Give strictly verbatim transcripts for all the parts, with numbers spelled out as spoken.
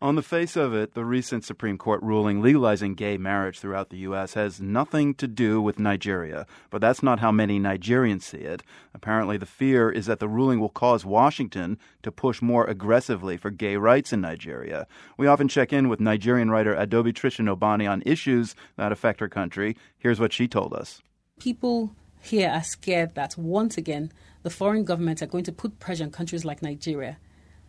On the face of it, the recent Supreme Court ruling legalizing gay marriage throughout the U S has nothing to do with Nigeria. But that's not how many Nigerians see it. Apparently, the fear is that the ruling will cause Washington to push more aggressively for gay rights in Nigeria. We often check in with Nigerian writer Adaobi Tricia Nobani on issues that affect her country. Here's what she told us. People here are scared that once again, the foreign governments are going to put pressure on countries like Nigeria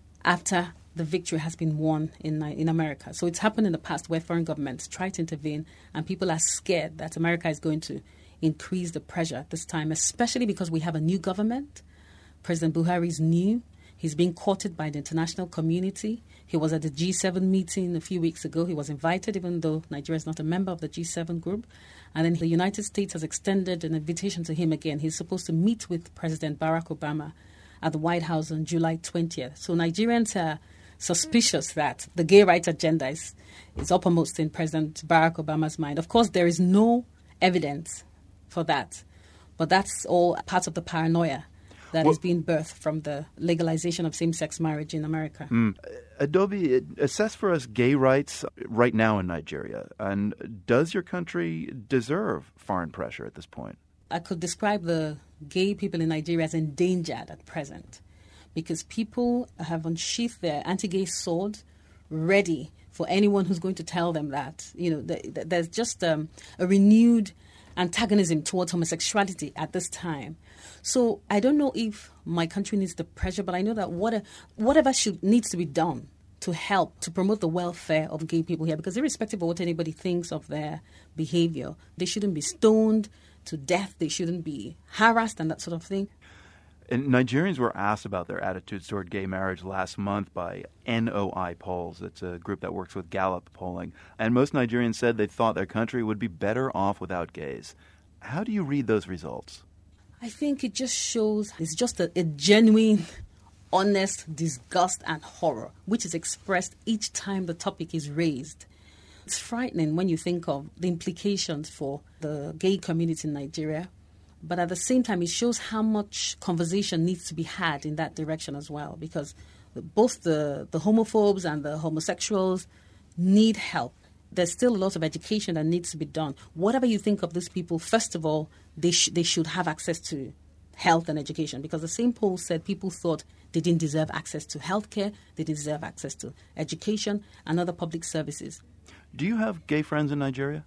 after the victory has been won in in America. So it's happened in the past where foreign governments try to intervene and people are scared that America is going to increase the pressure at this time, especially because we have a new government. President Buhari is new. He's being courted by the international community. He was at the G seven meeting a few weeks ago. He was invited, even though Nigeria is not a member of the G seven group. And then the United States has extended an invitation to him again. He's supposed to meet with President Barack Obama at the White House on July twentieth. So Nigerians are suspicious that the gay rights agenda is, is uppermost in President Barack Obama's mind. Of course, there is no evidence for that, but that's all part of the paranoia that well, is being birthed from the legalization of same-sex marriage in America. Mm. Adaobi, assess for us gay rights right now in Nigeria, and does your country deserve foreign pressure at this point? I could describe the gay people in Nigeria as endangered at present, because people have unsheathed their anti-gay sword, ready for anyone who's going to tell them that, you know, th- th- there's just um, a renewed antagonism towards homosexuality at this time. So I don't know if my country needs the pressure, but I know that what, whatever should needs to be done to help to promote the welfare of gay people here, because irrespective of what anybody thinks of their behavior, they shouldn't be stoned to death, they shouldn't be harassed and that sort of thing. And Nigerians were asked about their attitudes toward gay marriage last month by N O I Polls. It's a group that works with Gallup polling. And most Nigerians said they thought their country would be better off without gays. How do you read those results? I think it just shows it's just a, a genuine, honest disgust and horror, which is expressed each time the topic is raised. It's frightening when you think of the implications for the gay community in Nigeria. But at the same time, it shows how much conversation needs to be had in that direction as well, because both the, the homophobes and the homosexuals need help. There's still a lot of education that needs to be done. Whatever you think of these people, first of all, they, sh- they should have access to health and education, because the same poll said people thought they didn't deserve access to healthcare, they didn't deserve access to education and other public services. Do you have gay friends in Nigeria?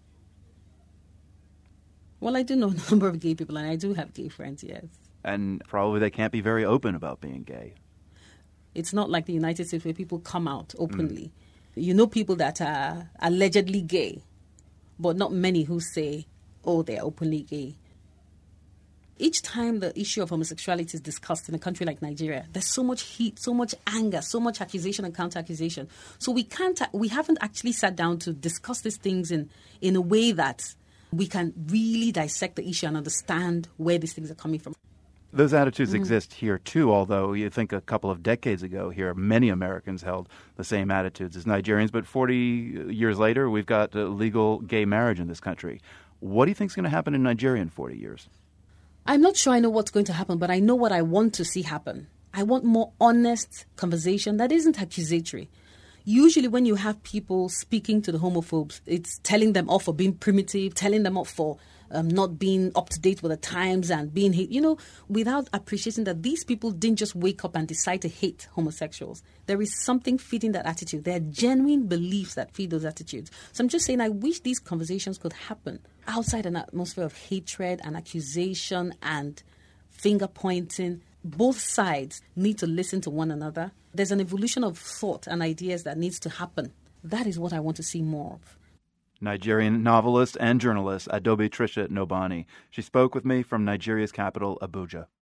Well, I do know a number of gay people, and I do have gay friends, yes. And probably they can't be very open about being gay. It's not like the United States where people come out openly. Mm. You know people that are allegedly gay, but not many who say, oh, they're openly gay. Each time the issue of homosexuality is discussed in a country like Nigeria, there's so much heat, so much anger, so much accusation and counter-accusation. So we can't, we haven't actually sat down to discuss these things in, in a way that we can really dissect the issue and understand where these things are coming from. Those attitudes mm. exist here, too, although you think a couple of decades ago here, many Americans held the same attitudes as Nigerians. But forty years later, we've got uh, legal gay marriage in this country. What do you think is going to happen in Nigeria in forty years? I'm not sure I know what's going to happen, but I know what I want to see happen. I want more honest conversation that isn't accusatory. Usually when you have people speaking to the homophobes, it's telling them off for being primitive, telling them off for um, not being up to date with the times and being hate, you know, without appreciating that these people didn't just wake up and decide to hate homosexuals. There is something feeding that attitude. There are genuine beliefs that feed those attitudes. So I'm just saying I wish these conversations could happen outside an atmosphere of hatred and accusation and finger pointing. Both sides need to listen to one another. There's an evolution of thought and ideas that needs to happen. That is what I want to see more of. Nigerian novelist and journalist Adaobi Tricia Nobani. She spoke with me from Nigeria's capital, Abuja.